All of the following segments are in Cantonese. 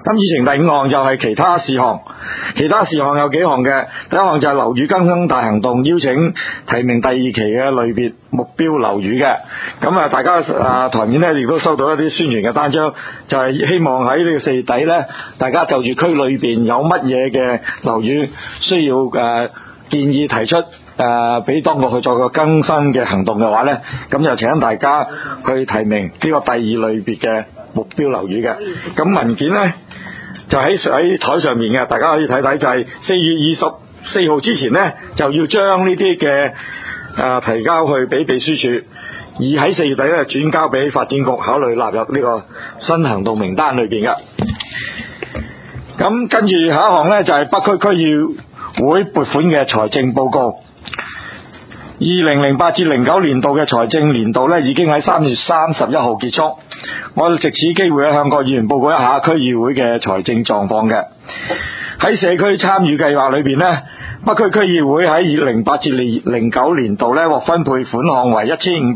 咁議程第5項就係其他事項，其他事項有幾項嘅。第一項就係樓宇更新大行動，邀請提名第2期嘅類別目標樓宇嘅。咁大家台面呢亦都收到一啲宣傳嘅單張，就係希望喺呢個4月底呢，大家就住區裏邊有乜嘢嘅樓宇需要建議提出俾當局去做個更新嘅行動嘅話呢，咁就請大家去提名呢個第2類別嘅目標樓宇嘅。咁文件呢就喺台上面嘅，大家可以睇睇，就係4月24號之前呢，就要將呢啲嘅提交去俾秘書處，而喺4月底呢轉交俾發展局考慮納入呢個新行動名單裏邊嘅。咁跟住下一項呢，就係北區區議會撥款嘅財政報告。2008至09年度嘅財政年度呢，已經喺3月31號結束。我藉此機會向各議員報告一下區議會嘅財政狀況嘅。喺社區參與計劃裏邊呢，北區區議會喺2008至09年度呢獲分配款項為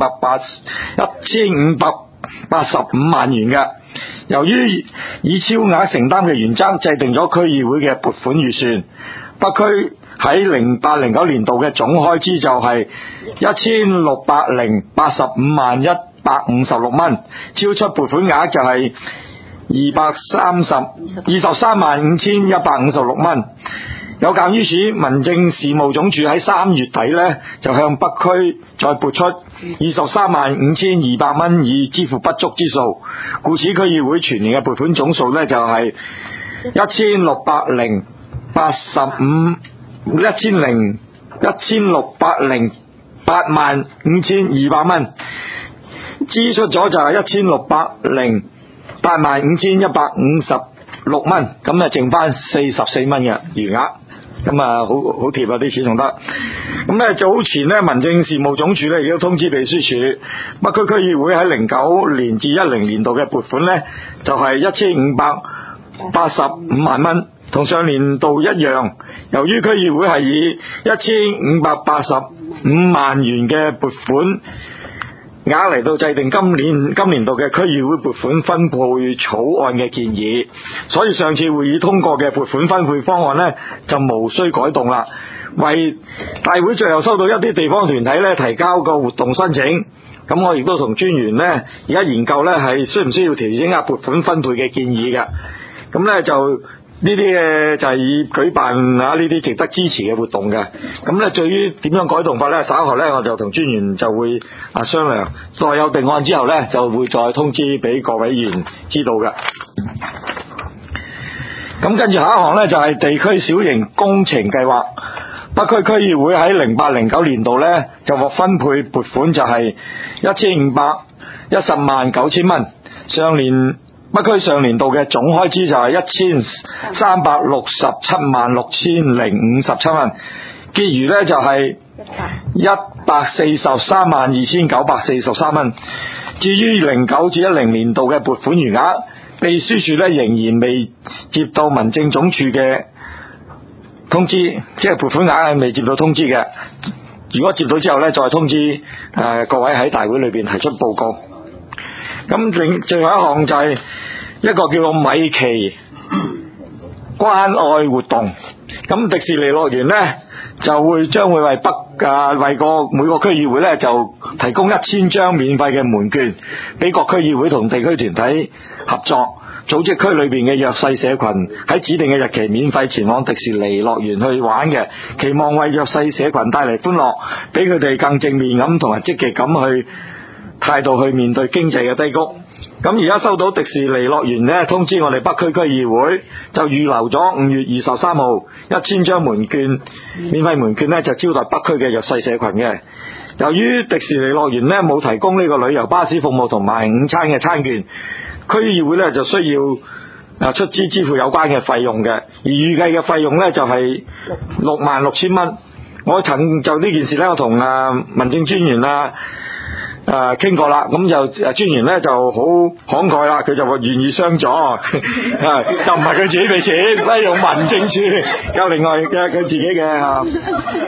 1585萬元嘅。由於以超額承擔嘅原則制定咗區議會嘅撥款預算，北區喺08-09年度嘅總開支就係1685萬156蚊，超出撥款額就係23萬5156蚊。有鑑於此，民政事務總署喺3月底呢就向北區再撥出23萬5200蚊以支付不足之數，故此區議會全年嘅撥款總數呢就係1608萬5200蚊，支出咗就係1608萬5156蚊，咁剩翻44蚊嘅餘額，咁好貼啊啲錢用得。咁早前呢，民政事務總署呢亦都通知秘書處，北區區議會喺09年至10年度嘅撥款呢就係1585萬蚊，同上年度一樣。由於區議會係以1585萬元嘅撥款額嚟到制定今年度嘅區議會撥款分配草案嘅建議，所以上次會議通過嘅撥款分配方案呢就無需改動啦。為大會最後收到一啲地方團體呢提交個活動申請，咁我亦都同專員呢而家研究呢係需唔需要調整下撥款分配嘅建議嘅。咁呢就呢啲嘅就係以舉辦呢啲值得支持嘅活動嘅。咁呢至於點樣改動法呢，稍後呢我就同專員就會商量，再有定案之後呢就會再通知俾各位議員知道嘅。咁跟住下一項呢，就係地區小型工程計劃。北區區議會喺08-09年度呢就獲分配撥款就係1510萬9千蚊，北區上年度嘅總開支就係1367萬6057蚊，結餘呢就係143萬2943蚊。至於09至10年度嘅撥款餘額，秘書處呢仍然未接到民政總署嘅通知，即係撥款額係未接到通知嘅。如果接到之後呢，再通知各位喺大會裏邊提出報告。咁最後一項就係一個叫做米奇關愛活動。咁迪士尼樂園呢就將會為每個區議會呢就提供1000張免費嘅門券，俾各區議會同地區團體合作，組織區裏邊嘅弱勢社群喺指定嘅日期免費前往迪士尼樂園去玩嘅，期望為弱勢社群帶嚟歡樂，俾佢哋更正面咁同埋積極咁去態度去面對經濟嘅低谷。咁而家收到迪士尼樂園呢通知我哋北區區議會就預留咗5月23號1000張門券，免費門券呢就招待北區嘅弱勢社群嘅。由於迪士尼樂園呢冇提供呢個旅遊巴士服務同埋午餐嘅餐券，區議會呢就需要出資支付有關嘅費用嘅，而預計嘅費用呢就係66000蚊。我曾就呢件事呢，我同民政專員傾過啦，咁就專員呢就好慷慨啦，佢就話願意相助，就唔係佢自己俾錢，用民政處有另外嘅佢自己嘅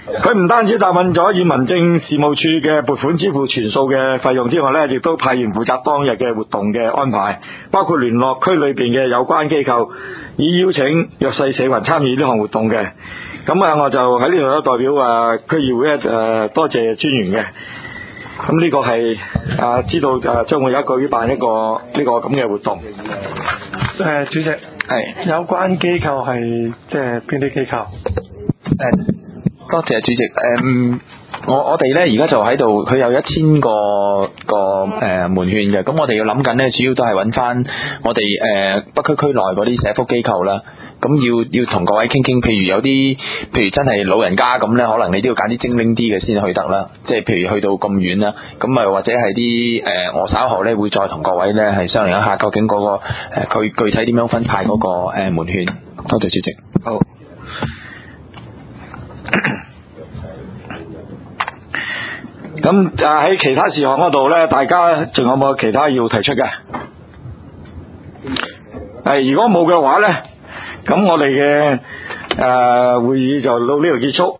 佢唔單止答應咗以民政事務處嘅撥款支付全數嘅費用之外呢，亦都派員負責當日嘅活動嘅安排，包括聯絡區裏邊嘅有關機構，以邀請弱勢社群參與呢項活動嘅。咁啊，我就喺呢度咧代表區議會多謝專員嘅。咁呢個係知道將會有舉辦一個呢個咁嘅活動。 主席係有關機構係即係邊啲機構？ 多謝主席。我哋咧而家就喺度，佢有1000個門券嘅，咁我哋要諗緊咧，主要都係揾翻我哋北區區內嗰啲社福機構啦。咁要同各位傾傾，譬如真係老人家咁咧，可能你都要揀啲精靈啲嘅先去得啦。即係譬如去到咁遠啦，咁啊或者係啲我稍後咧會再同各位咧係商量一下，究竟嗰個佢具體點樣分派嗰個門券。多謝主席。 好。咁喺其他事項嗰度咧，大家仲有冇其他要提出嘅？如果冇嘅話咧，咁我哋嘅會議就到呢度結束。